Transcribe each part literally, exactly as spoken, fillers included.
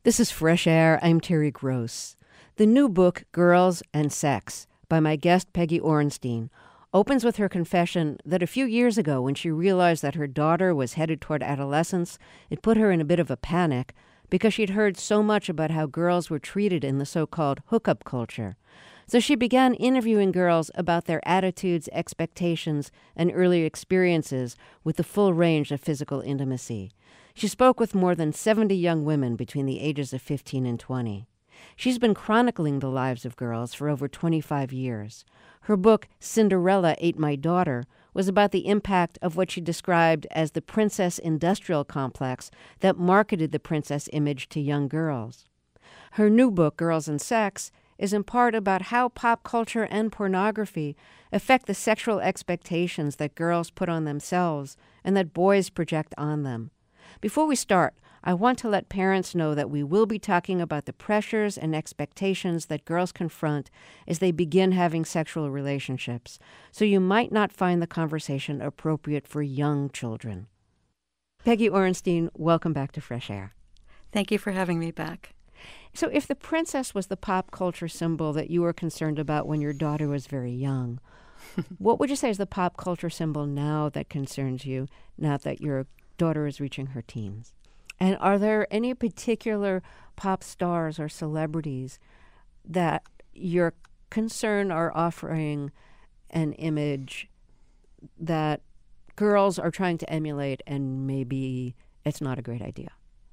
This is Fresh Air. I'm Terry Gross. The new book, Girls and Sex, by my guest Peggy Orenstein, opens with her confession that a few years ago, when she realized that her daughter was headed toward adolescence, it put her in a bit of a panic because she'd heard so much about how girls were treated in the so-called hookup culture. So she began interviewing girls about their attitudes, expectations, and early experiences with the full range of physical intimacy. She spoke with more than seventy young women between the ages of fifteen and twenty. She's been chronicling the lives of girls for over twenty-five years. Her book, Cinderella Ate My Daughter, was about the impact of what she described as the princess industrial complex that marketed the princess image to young girls. Her new book, Girls and Sex, is in part about how pop culture and pornography affect the sexual expectations that girls put on themselves and that boys project on them. Before we start, I want to let parents know that we will be talking about the pressures and expectations that girls confront as they begin having sexual relationships, so you might not find the conversation appropriate for young children. Peggy Orenstein, welcome back to Fresh Air. Thank you for having me back. So if the princess was the pop culture symbol that you were concerned about when your daughter was very young, what would you say is the pop culture symbol now that concerns you, now that your daughter is reaching her teens? And are there any particular pop stars or celebrities that you're concerned are offering an image that girls are trying to emulate and maybe it's not a great idea?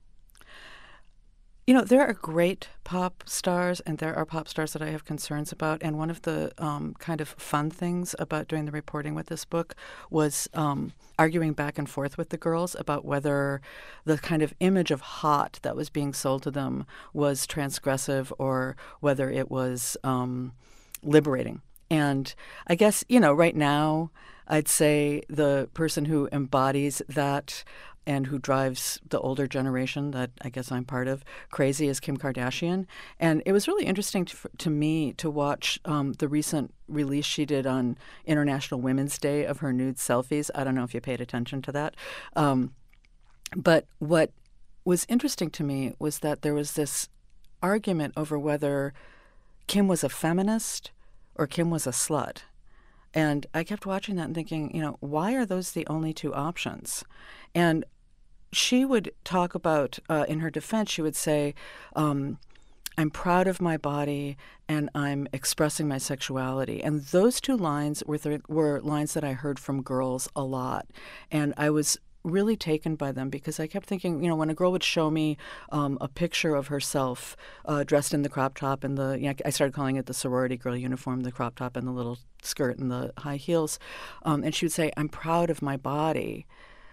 You know, there are great pop stars and there are pop stars that I have concerns about. And one of the um, kind of fun things about doing the reporting with this book was um, arguing back and forth with the girls about whether the kind of image of hot that was being sold to them was transgressive or whether it was um, liberating. And I guess, you know, right now, I'd say the person who embodies that and who drives the older generation that I guess I'm part of crazy is Kim Kardashian. And it was really interesting to, to me to watch um, the recent release she did on International Women's Day of her nude selfies. I don't know if you paid attention to that. Um, but what was interesting to me was that there was this argument over whether Kim was a feminist or Kim was a slut. And I kept watching that and thinking, you know, why are those the only two options? And she would talk about, uh, in her defense, she would say, um, I'm proud of my body and I'm expressing my sexuality. And those two lines were, th- were lines that I heard from girls a lot. And I was really taken by them because I kept thinking, you know, when a girl would show me um, a picture of herself uh, dressed in the crop top and the, you know, I started calling it the sorority girl uniform, the crop top and the little skirt and the high heels. Um, and she would say, I'm proud of my body.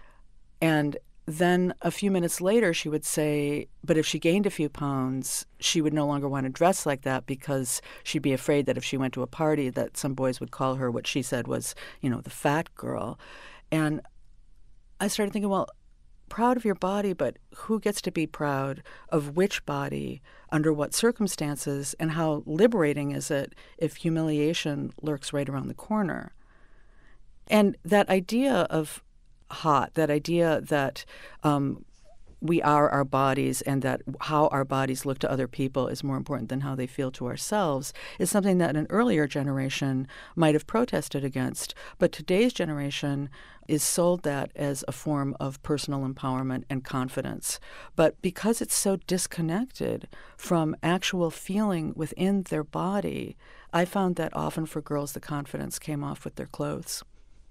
And then a few minutes later, she would say, but if she gained a few pounds, she would no longer want to dress like that because she'd be afraid that if she went to a party that some boys would call her what she said was, you know, the fat girl. And I started thinking, well, proud of your body, but who gets to be proud of which body, under what circumstances, and how liberating is it if humiliation lurks right around the corner? And that idea of hot, that idea that um, we are our bodies and that how our bodies look to other people is more important than how they feel to ourselves is something that an earlier generation might have protested against. But today's generation is sold that as a form of personal empowerment and confidence. But because it's so disconnected from actual feeling within their body, I found that often for girls the confidence came off with their clothes.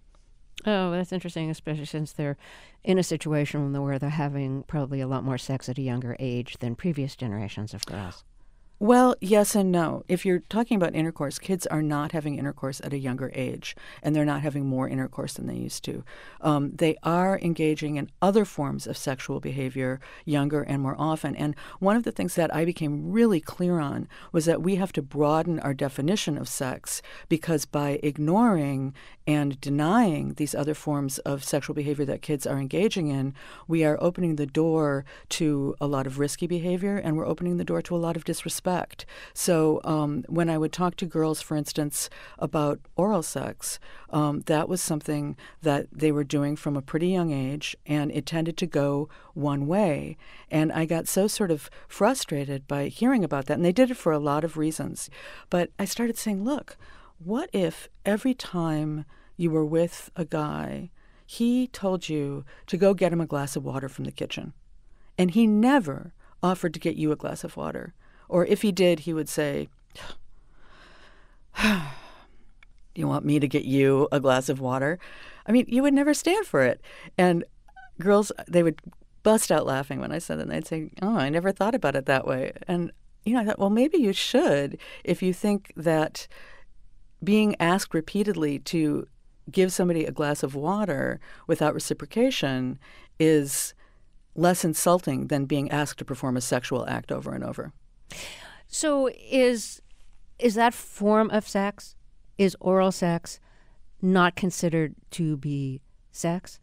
Oh, that's interesting, especially since they're in a situation where they're having probably a lot more sex at a younger age than previous generations of girls. Well, yes and no. If you're talking about intercourse, kids are not having intercourse at a younger age, and they're not having more intercourse than they used to. Um, they are engaging in other forms of sexual behavior younger and more often. And one of the things that I became really clear on was that we have to broaden our definition of sex, because by ignoring and denying these other forms of sexual behavior that kids are engaging in, we are opening the door to a lot of risky behavior, and we're opening the door to a lot of disrespect respect. So um, when I would talk to girls, for instance, about oral sex, um, that was something that they were doing from a pretty young age, and it tended to go one way. And I got so sort of frustrated by hearing about that, and they did it for a lot of reasons. But I started saying, look, what if every time you were with a guy, he told you to go get him a glass of water from the kitchen, and he never offered to get you a glass of water? Or if he did, he would say, you want me to get you a glass of water? I mean, you would never stand for it. And girls, they would bust out laughing when I said that, and they'd say, oh, I never thought about it that way. And, you know, I thought, well, maybe you should if you think that being asked repeatedly to give somebody a glass of water without reciprocation is less insulting than being asked to perform a sexual act over and over. So is is that form of sex, is oral sex, not considered to be sex?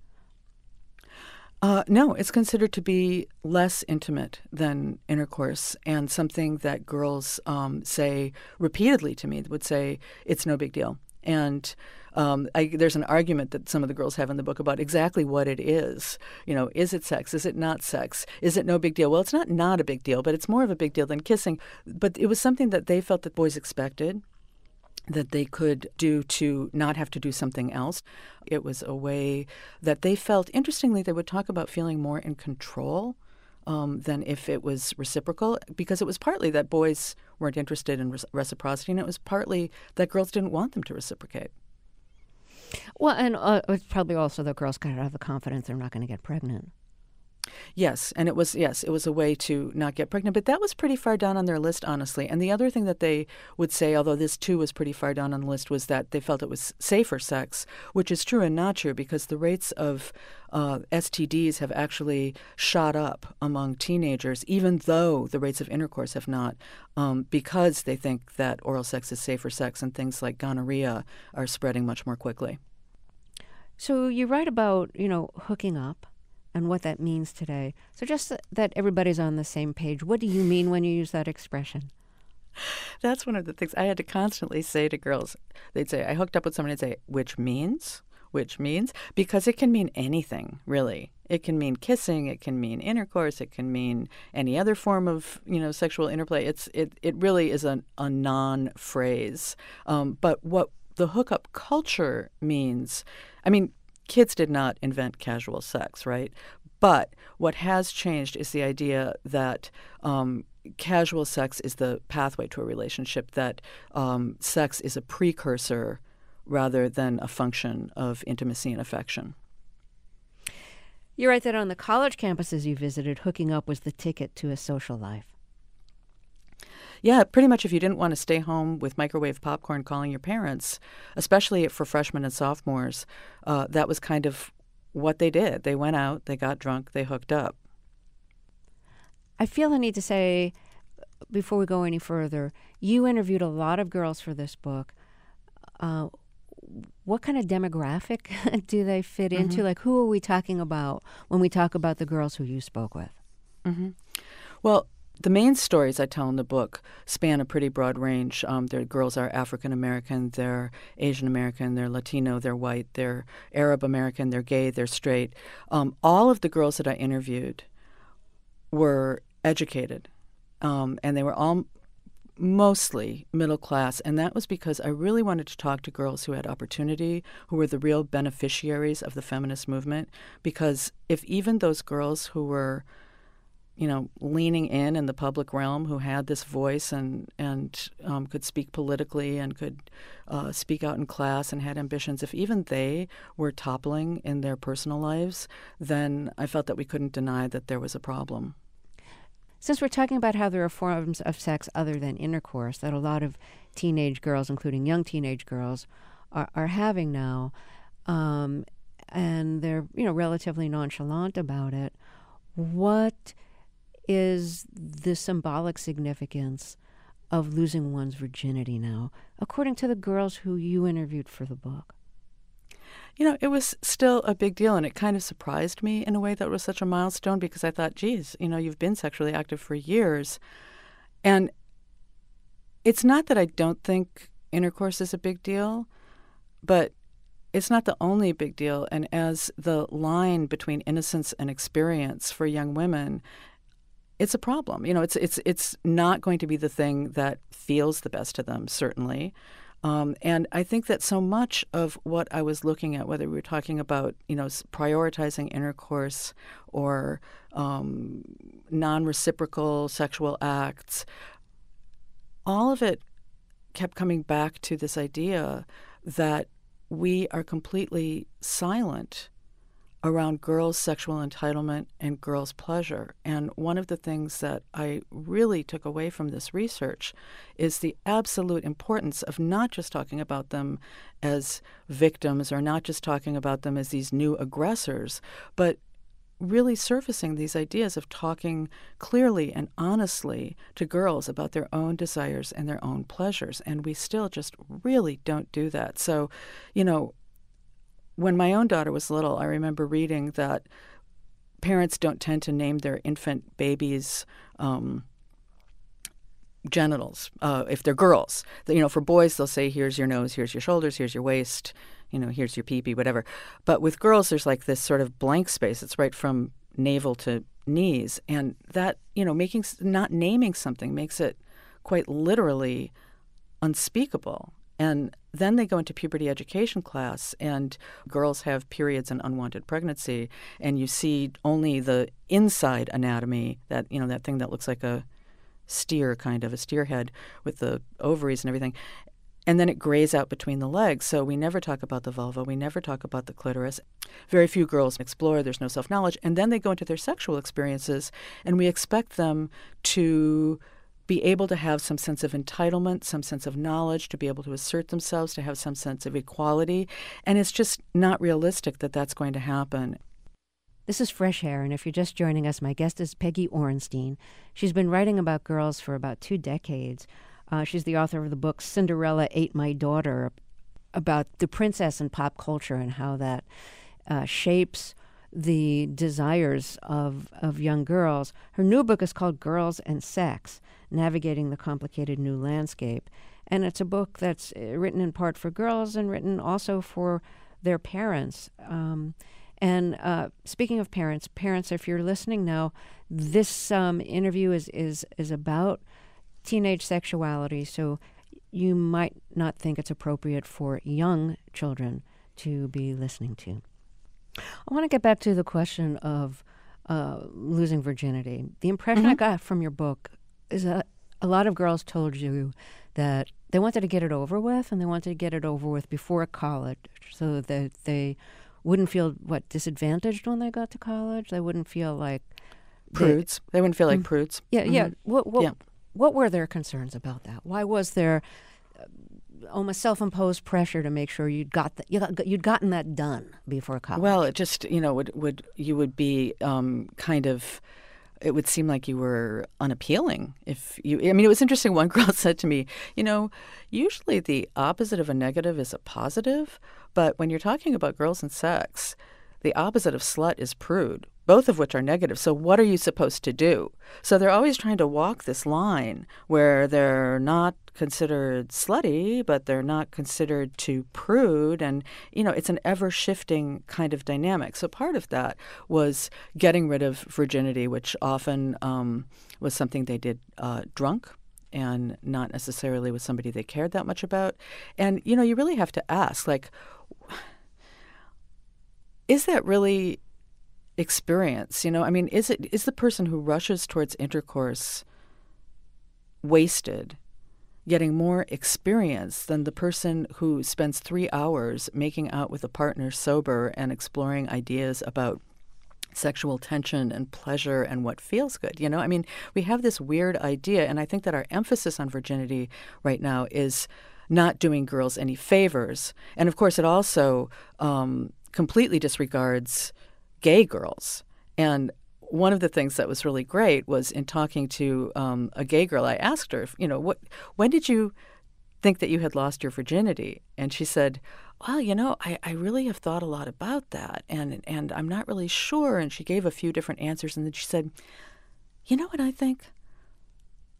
Uh, no, it's considered to be less intimate than intercourse, and something that girls um, say repeatedly to me, would say, it's no big deal. And um, I, there's an argument that some of the girls have in the book about exactly what it is. You know, is it sex? Is it not sex? Is it no big deal? Well, it's not not a big deal, but it's more of a big deal than kissing. But it was something that they felt that boys expected, that they could do to not have to do something else. It was a way that they felt, interestingly, they would talk about feeling more in control um, than if it was reciprocal, because it was partly that boys weren't interested in re- reciprocity, and it was partly that girls didn't want them to reciprocate. Well, and uh, it's probably also that girls kind of have the confidence they're not going to get pregnant. Yes, and it was yes, it was a way to not get pregnant, but that was pretty far down on their list, honestly. And the other thing that they would say, although this too was pretty far down on the list, was that they felt it was safer sex, which is true and not true, because the rates of uh, S T Ds have actually shot up among teenagers, even though the rates of intercourse have not, um, because they think that oral sex is safer sex, and things like gonorrhea are spreading much more quickly. So you write about, you know, hooking up and what that means today. So just th- that everybody's on the same page, what do you mean when you use that expression? That's one of the things I had to constantly say to girls. They'd say, I hooked up with someone, and say, which means? Which means? Because it can mean anything, really. It can mean kissing, it can mean intercourse, it can mean any other form of, you know, sexual interplay. It's it, it really is a, a non-phrase. Um, but what the hookup culture means, I mean, kids did not invent casual sex, right? But what has changed is the idea that um, casual sex is the pathway to a relationship, that um, sex is a precursor rather than a function of intimacy and affection. You write that on the college campuses you visited, hooking up was the ticket to a social life. Yeah, pretty much if you didn't want to stay home with microwave popcorn calling your parents, especially for freshmen and sophomores, uh, that was kind of what they did. They went out, they got drunk, they hooked up. I feel I need to say, before we go any further, you interviewed a lot of girls for this book. Uh, what kind of demographic do they fit mm-hmm. into? Like, who are we talking about when we talk about the girls who you spoke with? Mm-hmm. Well, the main stories I tell in the book span a pretty broad range. Um, their girls are African American, they're Asian American, they're Latino, they're white, they're Arab American, they're gay, they're straight. Um, all of the girls that I interviewed were educated, um, and they were all mostly middle class, and that was because I really wanted to talk to girls who had opportunity, who were the real beneficiaries of the feminist movement, because if even those girls who were you know, leaning in in the public realm, who had this voice and and um, could speak politically and could uh, speak out in class and had ambitions, if even they were toppling in their personal lives, then I felt that we couldn't deny that there was a problem. Since we're talking about how there are forms of sex other than intercourse that a lot of teenage girls, including young teenage girls, are, are having now, um, and they're, you know, relatively nonchalant about it, what is the symbolic significance of losing one's virginity now, according to the girls who you interviewed for the book? You know, it was still a big deal, and it kind of surprised me in a way that it was such a milestone, because I thought, geez, you know, you've been sexually active for years. And it's not that I don't think intercourse is a big deal, but it's not the only big deal. And as the line between innocence and experience for young women, it's a problem. You know, it's it's it's not going to be the thing that feels the best to them, certainly. Um, and I think that so much of what I was looking at, whether we were talking about, you know, prioritizing intercourse or um, non-reciprocal sexual acts, all of it kept coming back to this idea that we are completely silent around girls' sexual entitlement and girls' pleasure. And one of the things that I really took away from this research is the absolute importance of not just talking about them as victims or not just talking about them as these new aggressors, but really surfacing these ideas of talking clearly and honestly to girls about their own desires and their own pleasures. And we still just really don't do that. So, you know, when my own daughter was little, I remember reading that parents don't tend to name their infant babies um, genitals uh, if they're girls. You know, for boys, they'll say, here's your nose, here's your shoulders, here's your waist, you know, here's your pee-pee, whatever. But with girls, there's like this sort of blank space. It's right from navel to knees. And that, you know, making not naming something makes it quite literally unspeakable. And then they go into puberty education class, and girls have periods and unwanted pregnancy, and you see only the inside anatomy, that, you know, that thing that looks like a steer, kind of a steer head with the ovaries and everything. And then it grays out between the legs. So we never talk about the vulva. We never talk about the clitoris. Very few girls explore. There's no self-knowledge. And then they go into their sexual experiences, and we expect them to be able to have some sense of entitlement, some sense of knowledge, to be able to assert themselves, to have some sense of equality. And it's just not realistic that that's going to happen. This is Fresh Air, and if you're just joining us, my guest is Peggy Orenstein. She's been writing about girls for about two decades. Uh, she's the author of the book Cinderella Ate My Daughter, about the princess in pop culture and how that uh, shapes the desires of, of young girls. Her new book is called Girls and Sex, Navigating the Complicated New Landscape. And it's a book that's written in part for girls and written also for their parents. Um, and uh, speaking of parents, parents, if you're listening now, this um, interview is, is, is about teenage sexuality, so you might not think it's appropriate for young children to be listening to. I want to get back to the question of uh, losing virginity. The impression mm-hmm. I got from your book is that a lot of girls told you that they wanted to get it over with, and they wanted to get it over with before college so that they wouldn't feel, what, disadvantaged when they got to college? They wouldn't feel like... Prudes. They, they wouldn't feel like mm-hmm. prudes. Yeah, mm-hmm. yeah. What, what, yeah. What were their concerns about that? Why was there uh, almost self-imposed pressure to make sure you'd got the, you got, you'd gotten that done before college? Well, it just, you know, would would you would be um, kind of, it would seem like you were unappealing if you. I mean, it was interesting. One girl said to me, you know, usually the opposite of a negative is a positive, but when you're talking about girls and sex, the opposite of slut is prude, both of which are negative. So what are you supposed to do? So they're always trying to walk this line where they're not considered slutty, but they're not considered too prude. And, you know, it's an ever-shifting kind of dynamic. So part of that was getting rid of virginity, which often um, was something they did uh, drunk and not necessarily with somebody they cared that much about. And, you know, you really have to ask, like, is that really experience? You know, I mean, is it is the person who rushes towards intercourse wasted, getting more experience than the person who spends three hours making out with a partner sober and exploring ideas about sexual tension and pleasure and what feels good? You know, I mean, we have this weird idea, and I think that our emphasis on virginity right now is not doing girls any favors. And of course, it also um, completely disregards gay girls. And one of the things that was really great was in talking to um, a gay girl, I asked her, you know, what, when did you think that you had lost your virginity? And she said, well, you know, I, I really have thought a lot about that, and and I'm not really sure. And she gave a few different answers, and then she said, you know what I think?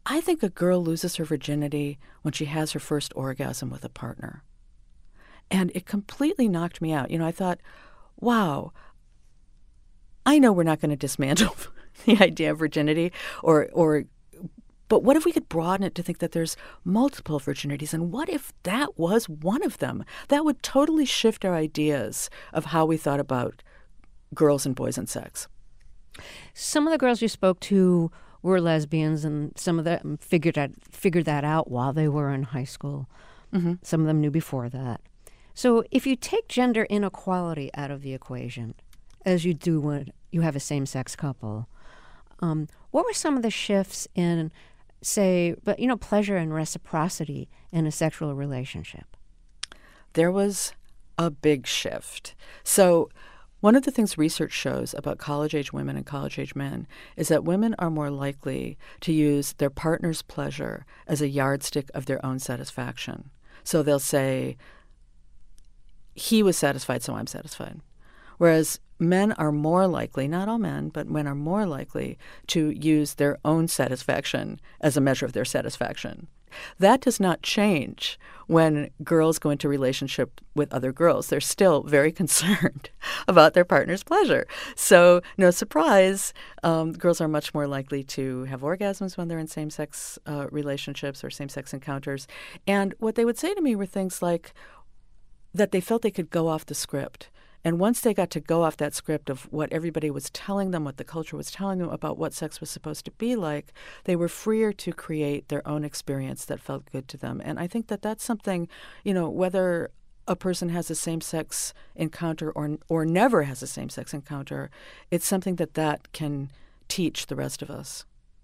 I think a girl loses her virginity when she has her first orgasm with a partner. And it completely knocked me out. You know, I thought, wow, I know we're not going to dismantle the idea of virginity, or, or, but what if we could broaden it to think that there's multiple virginities? And what if that was one of them? That would totally shift our ideas of how we thought about girls and boys and sex. Some of the girls you spoke to were lesbians, and some of them figured out, figured that out while they were in high school. Mm-hmm. Some of them knew before that. So if you take gender inequality out of the equation, as you do when you have a same-sex couple, um, what were some of the shifts in, say, but you know, pleasure and reciprocity in a sexual relationship? There was a big shift. So one of the things research shows about college-age women and college-age men is that women are more likely to use their partner's pleasure as a yardstick of their own satisfaction. So they'll say, he was satisfied, so I'm satisfied. Whereas men are more likely, not all men, but men are more likely to use their own satisfaction as a measure of their satisfaction. That does not change when girls go into relationship with other girls. They're still very concerned about their partner's pleasure. So no surprise, um, girls are much more likely to have orgasms when they're in same-sex uh, relationships or same-sex encounters. And what they would say to me were things like that they felt they could go off the script. And once they got to go off that script of what everybody was telling them, what the culture was telling them about what sex was supposed to be like, they were freer to create their own experience that felt good to them. And I think that that's something, you know, whether a person has a same-sex encounter or or never has a same-sex encounter, it's something that that can teach the rest of us.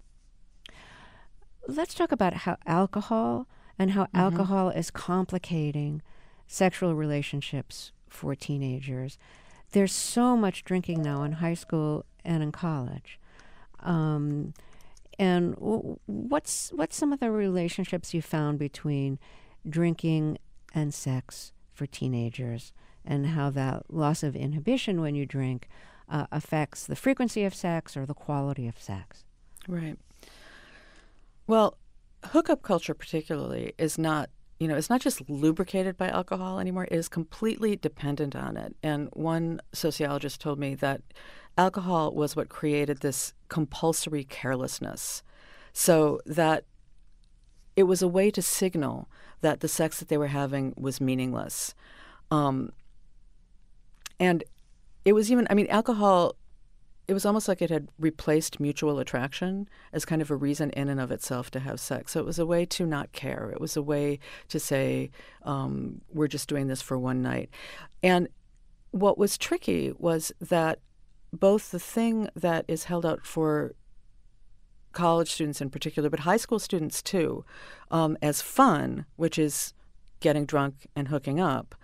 Let's talk about how alcohol and how mm-hmm. alcohol is complicating sexual relationships for teenagers. There's so much drinking now in high school and in college. Um, and w- what's what's some of the relationships you found between drinking and sex for teenagers, and how that loss of inhibition when you drink uh, affects the frequency of sex or the quality of sex? Right. Well, hookup culture particularly is not You know, it's not just lubricated by alcohol anymore. It is completely dependent on it. And one sociologist told me that alcohol was what created this compulsory carelessness, so that it was a way to signal that the sex that they were having was meaningless. Um, and it was even, I mean, alcohol, it was almost like it had replaced mutual attraction as kind of a reason in and of itself to have sex. So it was a way to not care. It was a way to say, um, we're just doing this for one night. And what was tricky was that both the thing that is held out for college students in particular, but high school students too, um, as fun, which is getting drunk and hooking up,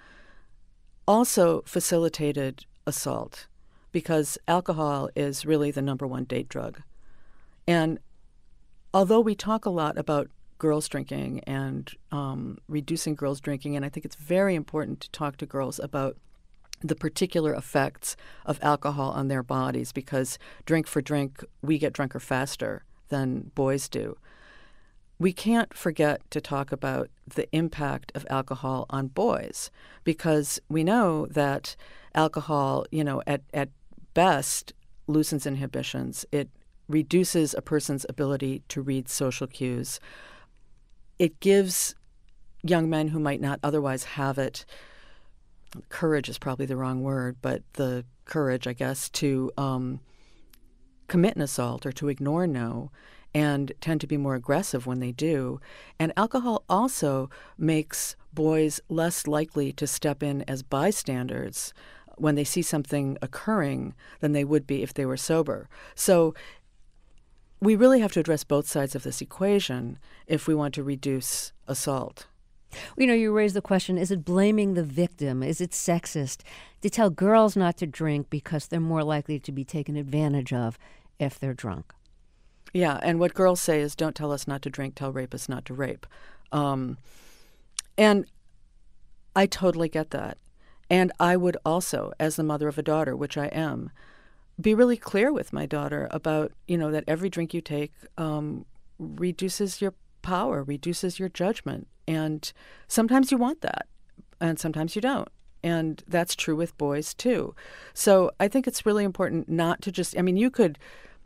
also facilitated assault, because alcohol is really the number one date drug. And although we talk a lot about girls drinking and um, reducing girls drinking, and I think it's very important to talk to girls about the particular effects of alcohol on their bodies, because drink for drink, we get drunker faster than boys do. We can't forget to talk about the impact of alcohol on boys, because we know that alcohol, you know, at, at best loosens inhibitions. It reduces a person's ability to read social cues. It gives young men who might not otherwise have it, courage is probably the wrong word, but the courage, I guess, to um, commit an assault or to ignore no, and tend to be more aggressive when they do. And alcohol also makes boys less likely to step in as bystanders when they see something occurring than they would be if they were sober. So we really have to address both sides of this equation if we want to reduce assault. You know, you raise the question, is it blaming the victim? Is it sexist to tell girls not to drink because they're more likely to be taken advantage of if they're drunk? Yeah, and what girls say is, don't tell us not to drink, tell rapists not to rape. Um, and I totally get that. And I would also, as the mother of a daughter, which I am, be really clear with my daughter about, you know, that every drink you take um, reduces your power, reduces your judgment. And sometimes you want that, and sometimes you don't. And that's true with boys, too. So I think it's really important not to just, I mean, you could,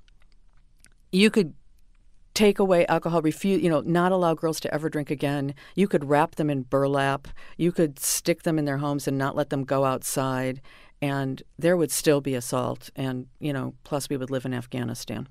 you could take away alcohol, refuse, you know, not allow girls to ever drink again. You could wrap them in burlap. You could stick them in their homes and not let them go outside. And there would still be assault. And, you know, plus we would live in Afghanistan.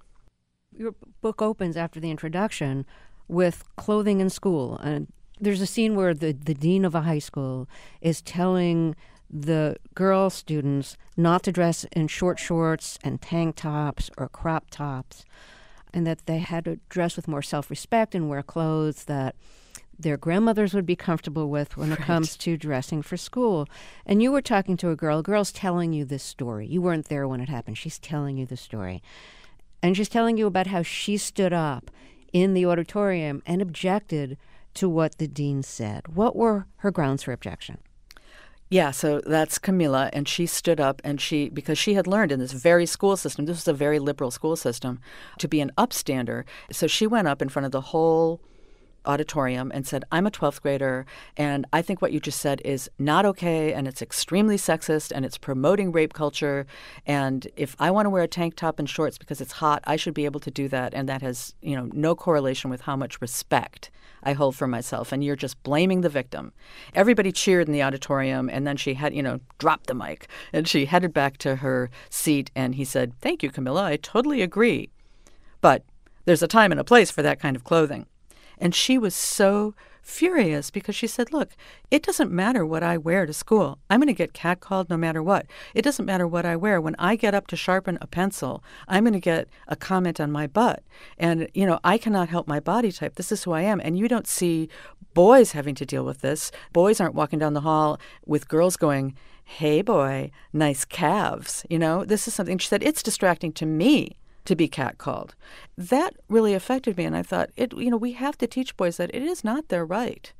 Your book opens after the introduction with clothing in school. And there's a scene where the, the dean of a high school is telling the girl students not to dress in short shorts and tank tops or crop tops, and that they had to dress with more self-respect and wear clothes that their grandmothers would be comfortable with when it Right. comes to dressing for school. And you were talking to a girl. A girl's telling you this story. You weren't there when it happened. She's telling you the story. And she's telling you about how she stood up in the auditorium and objected to what the dean said. What were her grounds for objection? Yeah, so that's Camila, and she stood up and she, because she had learned in this very school system, this was a very liberal school system, to be an upstander. So she went up in front of the whole auditorium and said, I'm a twelfth grader, and I think what you just said is not okay, and it's extremely sexist, and it's promoting rape culture, and if I want to wear a tank top and shorts because it's hot, I should be able to do that, and that has, you know, no correlation with how much respect I hold for myself, and you're just blaming the victim. Everybody cheered in the auditorium, and then she had, you know, dropped the mic, and she headed back to her seat, and he said, thank you, Camila, I totally agree, but there's a time and a place for that kind of clothing. And she was so furious because she said, look, it doesn't matter what I wear to school. I'm going to get catcalled no matter what. It doesn't matter what I wear. When I get up to sharpen a pencil, I'm going to get a comment on my butt. And, you know, I cannot help my body type. This is who I am. And you don't see boys having to deal with this. Boys aren't walking down the hall with girls going, hey, boy, nice calves. You know, this is something, she said, it's distracting to me to be catcalled. That really affected me, and I thought, it. you know, we have to teach boys that it is not their right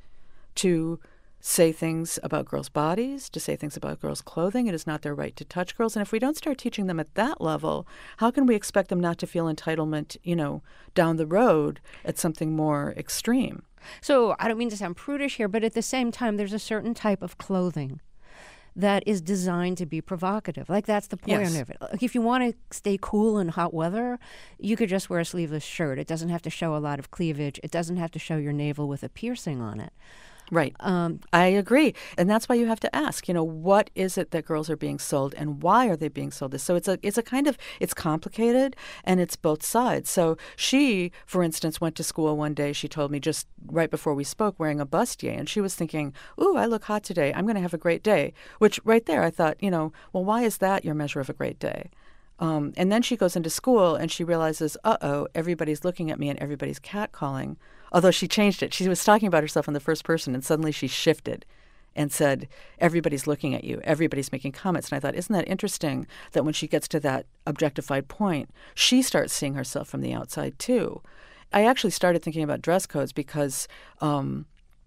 to say things about girls' bodies, to say things about girls' clothing. It is not their right to touch girls. And if we don't start teaching them at that level, how can we expect them not to feel entitlement, you know, down the road at something more extreme? So I don't mean to sound prudish here, but at the same time, there's a certain type of clothing that is designed to be provocative. Like, that's the point Yes. of it. Like, if you want to stay cool in hot weather, you could just wear a sleeveless shirt. It doesn't have to show a lot of cleavage. It doesn't have to show your navel with a piercing on it. Right. Um, I agree. And that's why you have to ask, you know, what is it that girls are being sold and why are they being sold this? So it's a it's a kind of, it's complicated and it's both sides. So she, for instance, went to school one day, she told me just right before we spoke, wearing a bustier. And she was thinking, ooh, I look hot today. I'm going to have a great day. Which right there, I thought, you know, well, why is that your measure of a great day? Um, and then she goes into school and she realizes, uh-oh, everybody's looking at me and everybody's catcalling. Although she changed it. She was talking about herself in the first person, and suddenly she shifted and said, everybody's looking at you. Everybody's making comments. And I thought, isn't that interesting that when she gets to that objectified point, she starts seeing herself from the outside, too. I actually started thinking about dress codes because um,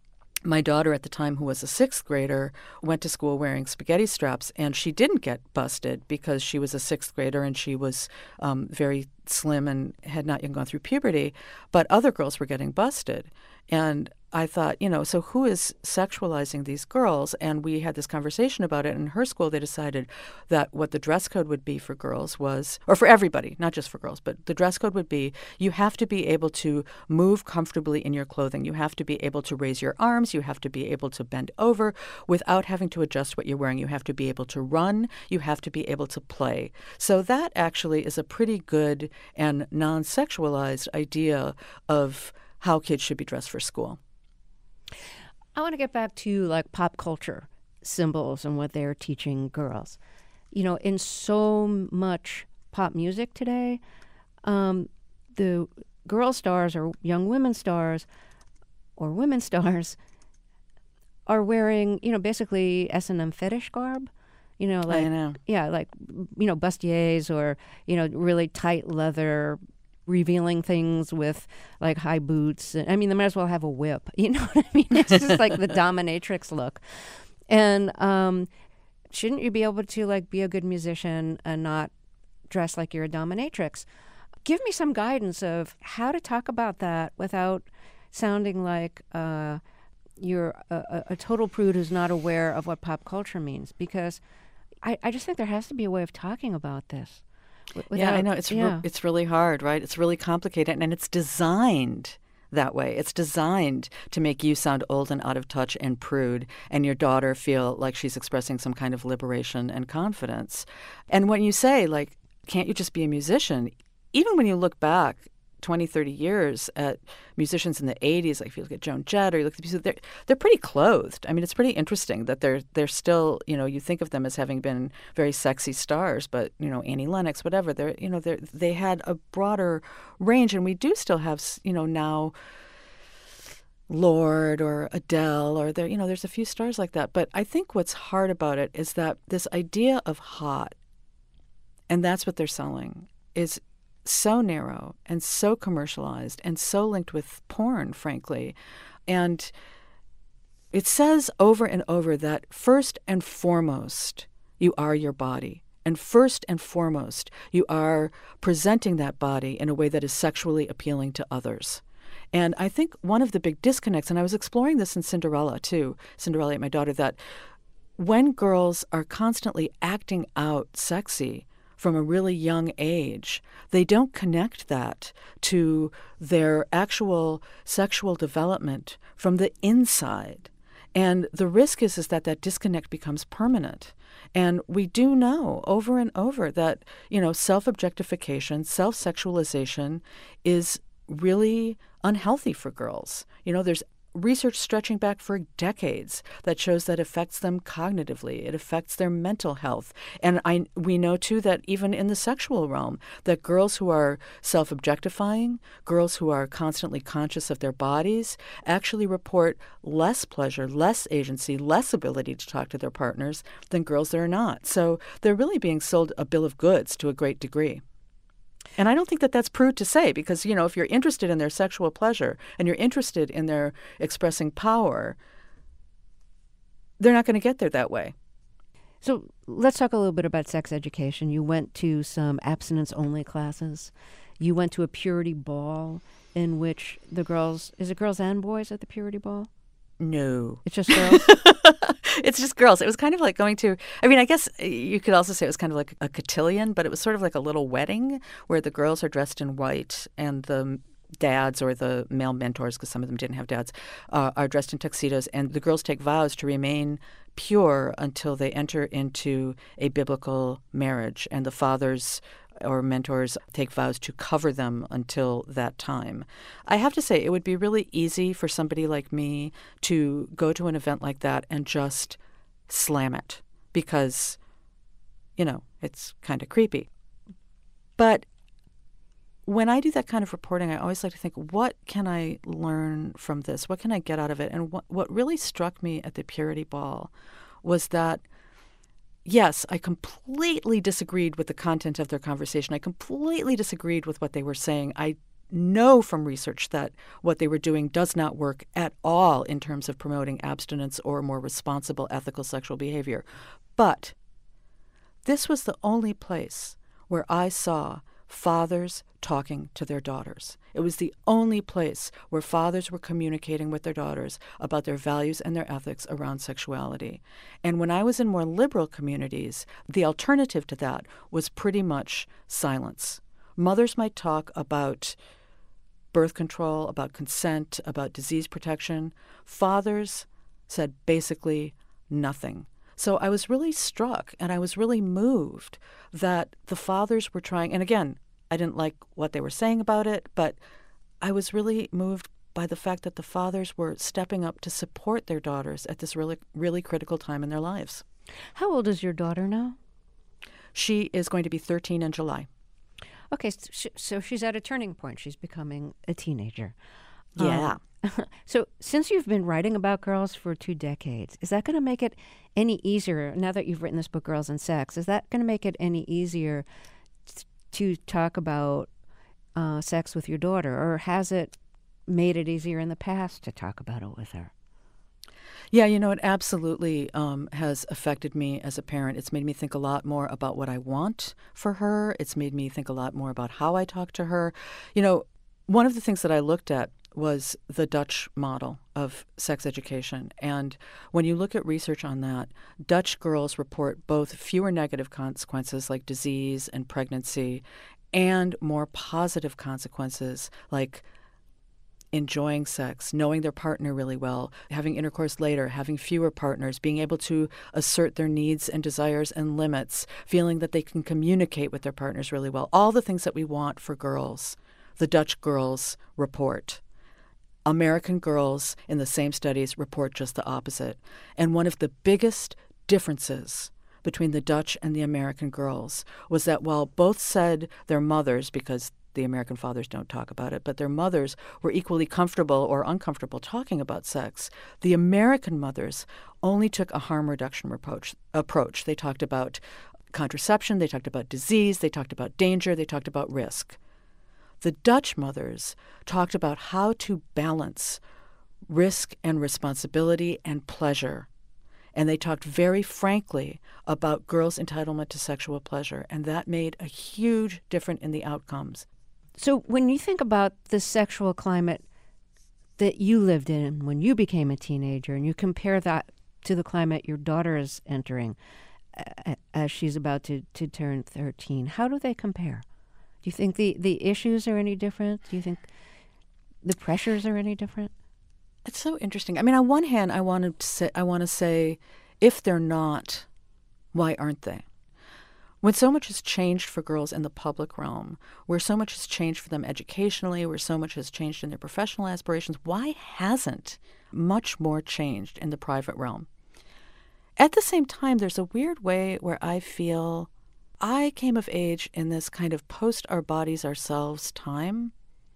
my daughter at the time, who was a sixth grader, went to school wearing spaghetti straps, and she didn't get busted because she was a sixth grader and she was um, very slim and had not yet gone through puberty. But other girls were getting busted. And I thought, you know, so who is sexualizing these girls? And we had this conversation about it. In her school, they decided that what the dress code would be for girls was, or for everybody, not just for girls, but the dress code would be, you have to be able to move comfortably in your clothing. You have to be able to raise your arms. You have to be able to bend over without having to adjust what you're wearing. You have to be able to run. You have to be able to play. So that actually is a pretty good and non-sexualized idea of how kids should be dressed for school. I want to get back to like pop culture symbols and what they're teaching girls. You know, in so much pop music today, um, the girl stars or young women stars or women stars are wearing, you know, basically S and M fetish garb. You know, like, I know. yeah, like, you know, bustiers or, you know, really tight leather, revealing things with like high boots. I mean, they might as well have a whip. You know what I mean? It's just like the dominatrix look. And um, shouldn't you be able to like be a good musician and not dress like you're a dominatrix? give me some guidance of how to talk about that without sounding like uh, you're a, a, a total prude who's not aware of what pop culture means. Because I, I just think there has to be a way of talking about this. Without, yeah, I know. It's yeah. re- it's really hard, right? It's really complicated, and it's designed that way. It's designed to make you sound old and out of touch and prude, and your daughter feel like she's expressing some kind of liberation and confidence. And when you say, like, can't you just be a musician? Even when you look back twenty, thirty years at musicians in the eighties, like if you look at Joan Jett or you look at these, they're, they're pretty clothed. I mean, it's pretty interesting that they're they're still, you know, you think of them as having been very sexy stars, but, you know, Annie Lennox, whatever, they're, you know, they they had a broader range. And we do still have, you know, now Lorde or Adele, or there, you know, there's a few stars like that. But I think what's hard about it is that this idea of hot, and that's what they're selling, is so narrow and so commercialized and so linked with porn, frankly. And it says over and over that first and foremost, you are your body. And first and foremost, you are presenting that body in a way that is sexually appealing to others. And I think one of the big disconnects, and I was exploring this in Cinderella too, Cinderella ate my daughter, that when girls are constantly acting out sexy from a really young age, they don't connect that to their actual sexual development from the inside. And the risk is, is that that disconnect becomes permanent. And we do know over and over that, you know, self-objectification, self-sexualization is really unhealthy for girls. You know, there's research stretching back for decades that shows that affects them cognitively. It affects their mental health. And I we know, too, that even in the sexual realm, that girls who are self-objectifying, girls who are constantly conscious of their bodies, actually report less pleasure, less agency, less ability to talk to their partners than girls that are not. So they're really being sold a bill of goods to a great degree. And I don't think that that's prude to say, because, you know, if you're interested in their sexual pleasure and you're interested in their expressing power, they're not going to get there that way. So let's talk a little bit about sex education. You went to some abstinence-only classes. You went to a purity ball in which the girls, is it girls and boys at the purity ball? No. It's just girls? It's just girls. It was kind of like going to, I mean, I guess you could also say it was kind of like a cotillion, but it was sort of like a little wedding where the girls are dressed in white and the dads or the male mentors, because some of them didn't have dads, uh, are dressed in tuxedos, and the girls take vows to remain pure until they enter into a biblical marriage, and the fathers or mentors take vows to cover them until that time. I have to say, it would be really easy for somebody like me to go to an event like that and just slam it because, you know, it's kind of creepy. But when I do that kind of reporting, I always like to think, what can I learn from this? What can I get out of it? And what, what really struck me at the Purity Ball was that, yes, I completely disagreed with the content of their conversation. I completely disagreed with what they were saying. I know from research that what they were doing does not work at all in terms of promoting abstinence or more responsible ethical sexual behavior. But this was the only place where I saw fathers talking to their daughters. It was the only place where fathers were communicating with their daughters about their values and their ethics around sexuality. And when I was in more liberal communities, the alternative to that was pretty much silence. Mothers might talk about birth control, about consent, about disease protection. Fathers said basically nothing. So I was really struck and I was really moved that the fathers were trying, and again, I didn't like what they were saying about it, but I was really moved by the fact that the fathers were stepping up to support their daughters at this really, really critical time in their lives. How old is your daughter now? She is going to be thirteen in July. Okay, so, so she's at a turning point. She's becoming a teenager. Yeah. Um, so since you've been writing about girls for two decades, is that going to make it any easier, now that you've written this book, Girls and Sex, is that going to make it any easier t- to talk about uh, sex with your daughter, or has it made it easier in the past to talk about it with her? Yeah, you know, it absolutely um, has affected me as a parent. It's made me think a lot more about what I want for her. It's made me think a lot more about how I talk to her. You know, one of the things that I looked at was the Dutch model of sex education. And when you look at research on that, Dutch girls report both fewer negative consequences like disease and pregnancy and more positive consequences like enjoying sex, knowing their partner really well, having intercourse later, having fewer partners, being able to assert their needs and desires and limits, feeling that they can communicate with their partners really well. All the things that we want for girls, the Dutch girls report. American girls in the same studies report just the opposite. And one of the biggest differences between the Dutch and the American girls was that while both said their mothers, because the American fathers don't talk about it, but their mothers were equally comfortable or uncomfortable talking about sex, the American mothers only took a harm reduction approach. approach. They talked about contraception, they talked about disease, they talked about danger, they talked about risk. The Dutch mothers talked about how to balance risk and responsibility and pleasure. And they talked very frankly about girls' entitlement to sexual pleasure. And that made a huge difference in the outcomes. So when you think about the sexual climate that you lived in when you became a teenager, and you compare that to the climate your daughter is entering uh, as she's about to, to turn thirteen, how do they compare? Do you think the, the issues are any different? Do you think the pressures are any different? It's so interesting. I mean, on one hand, I want to say, I want to say, if they're not, why aren't they? When so much has changed for girls in the public realm, where so much has changed for them educationally, where so much has changed in their professional aspirations, why hasn't much more changed in the private realm? At the same time, there's a weird way where I feel I came of age in this kind of post our bodies ourselves time.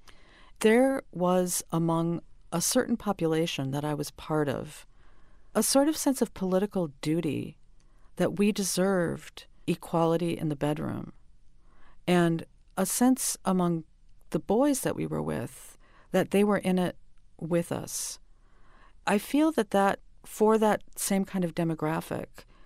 There was among a certain population that I was part of a sort of sense of political duty that we deserved equality in the bedroom, and a sense among the boys that we were with that they were in it with us. I feel that that for that same kind of demographic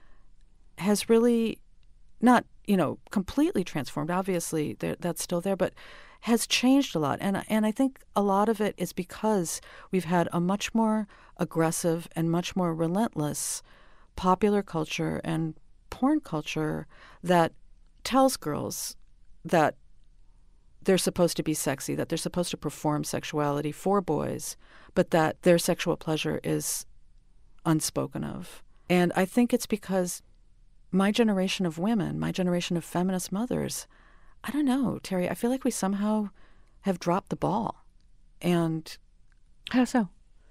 has really not, you know, completely transformed. Obviously, that's still there, but has changed a lot. And, and I think a lot of it is because we've had a much more aggressive and much more relentless popular culture and porn culture that tells girls that they're supposed to be sexy, that they're supposed to perform sexuality for boys, but that their sexual pleasure is unspoken of. And I think it's because my generation of women, my generation of feminist mothers, I don't know, Terry, I feel like we somehow have dropped the ball. And how so?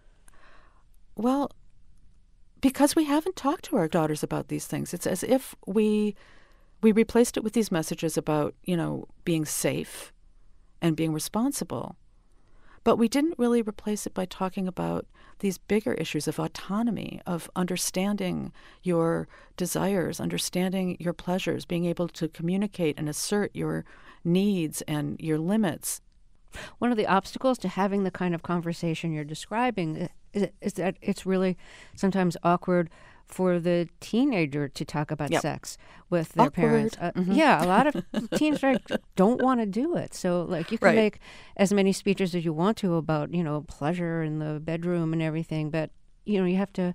Well, because we haven't talked to our daughters about these things. It's as if we we replaced it with these messages about, you know, being safe and being responsible. But we didn't really replace it by talking about these bigger issues of autonomy, of understanding your desires, understanding your pleasures, being able to communicate and assert your needs and your limits. One of the obstacles to having the kind of conversation you're describing is, is that it's really sometimes awkward for the teenager to talk about yep. sex with their awkward. parents. Uh, mm-hmm. Yeah, a lot of teens right, don't want to do it. So, like, you can right. make as many speeches as you want to about, you know, pleasure in the bedroom and everything, but, you know, you have to...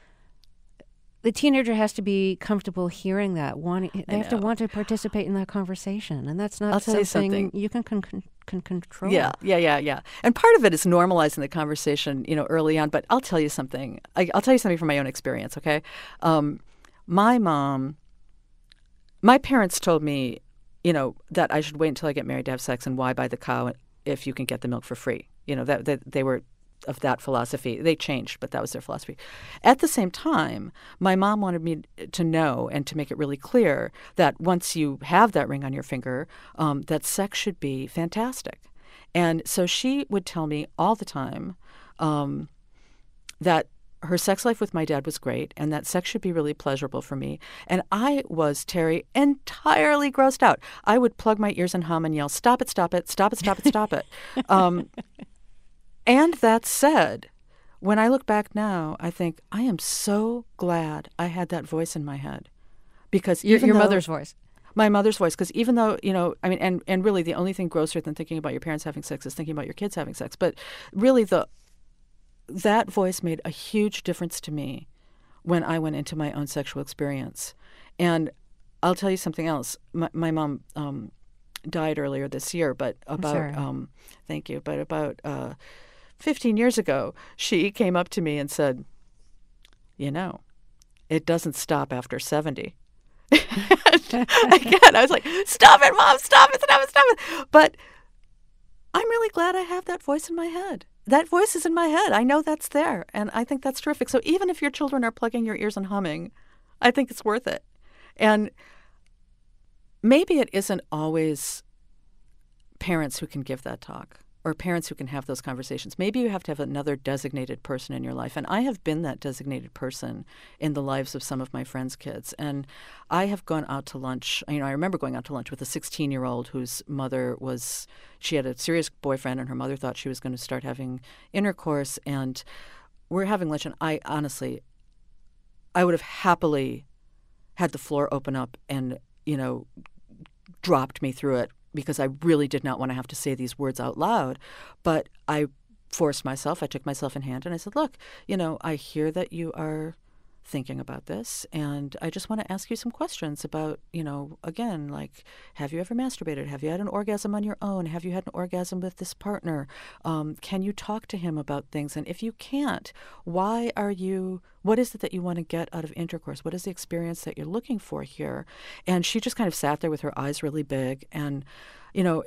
The teenager has to be comfortable hearing that. Wanting, they have to want to participate in that conversation, and that's not I'll tell something, you something you can, con- can control. Yeah, yeah, yeah, yeah. And part of it is normalizing the conversation, you know, early on. But I'll tell you something. I, I'll tell you something from my own experience, okay? Um, my mom, my parents told me, you know, that I should wait until I get married to have sex, and why buy the cow if you can get the milk for free? You know, that, that they were of that philosophy. They changed, but that was their philosophy. At the same time, my mom wanted me to know and to make it really clear that once you have that ring on your finger, um, that sex should be fantastic. And so she would tell me all the time um, that her sex life with my dad was great and that sex should be really pleasurable for me. And I was, Terry, entirely grossed out. I would plug my ears and hum and yell, stop it, stop it, stop it, stop it, stop it. Um, And that said, when I look back now, I think I am so glad I had that voice in my head. Because Your, even your though, mother's voice. My mother's voice, because even though, you know, I mean, and, and really the only thing grosser than thinking about your parents having sex is thinking about your kids having sex. But really the that voice made a huge difference to me when I went into my own sexual experience. And I'll tell you something else. My, my mom um, died earlier this year, but about, um, thank you, but about uh, fifteen years ago, she came up to me and said, you know, it doesn't stop after seventy. Again, I was like, stop it, Mom, stop it, stop it, stop it. But I'm really glad I have that voice in my head. That voice is in my head. I know that's there, and I think that's terrific. So even if your children are plugging your ears and humming, I think it's worth it. And maybe it isn't always parents who can give that talk or parents who can have those conversations. Maybe you have to have another designated person in your life. And I have been that designated person in the lives of some of my friends' kids. And I have gone out to lunch. You know, I remember going out to lunch with a sixteen-year-old whose mother was, she had a serious boyfriend, and her mother thought she was going to start having intercourse. And we're having lunch, and I honestly, I would have happily had the floor open up and, you know, dropped me through it, because I really did not want to have to say these words out loud. But I forced myself, I took myself in hand, and I said, look, you know, I hear that you are thinking about this, and I just want to ask you some questions about, you know, again, like, have you ever masturbated? Have you had an orgasm on your own? Have you had an orgasm with this partner? Um, can you talk to him about things? And if you can't, why are you, what is it that you want to get out of intercourse? What is the experience that you're looking for here? And she just kind of sat there with her eyes really big. And, you know,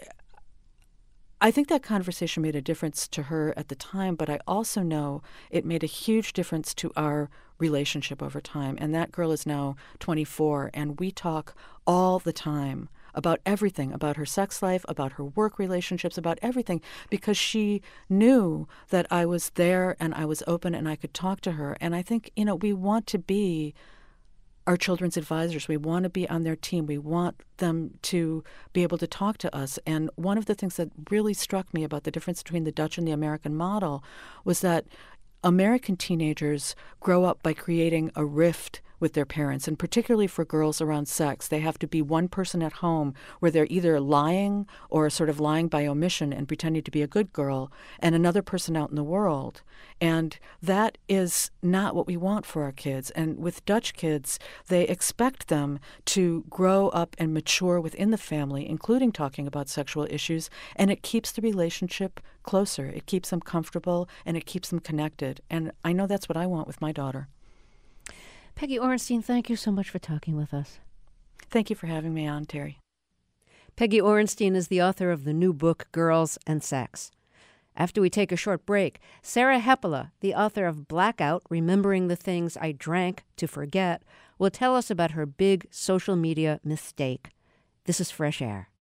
I think that conversation made a difference to her at the time, but I also know it made a huge difference to our relationship over time. And that girl is now twenty-four, and we talk all the time about everything, about her sex life, about her work relationships, about everything, because she knew that I was there and I was open and I could talk to her. And I think, you know, we want to be our children's advisors. We want to be on their team. We want them to be able to talk to us. And one of the things that really struck me about the difference between the Dutch and the American model was that American teenagers grow up by creating a rift with their parents, and particularly for girls around sex. They have to be one person at home where they're either lying or sort of lying by omission and pretending to be a good girl, and another person out in the world. And that is not what we want for our kids. And with Dutch kids, they expect them to grow up and mature within the family, including talking about sexual issues, and it keeps the relationship closer. It keeps them comfortable, and it keeps them connected. And I know that's what I want with my daughter. Peggy Orenstein, thank you so much for talking with us. Thank you for having me on, Terry. Peggy Orenstein is the author of the new book, Girls and Sex. After we take a short break, Sarah Hepola, the author of Blackout, Remembering the Things I Drank to Forget, will tell us about her big social media mistake. This is Fresh Air.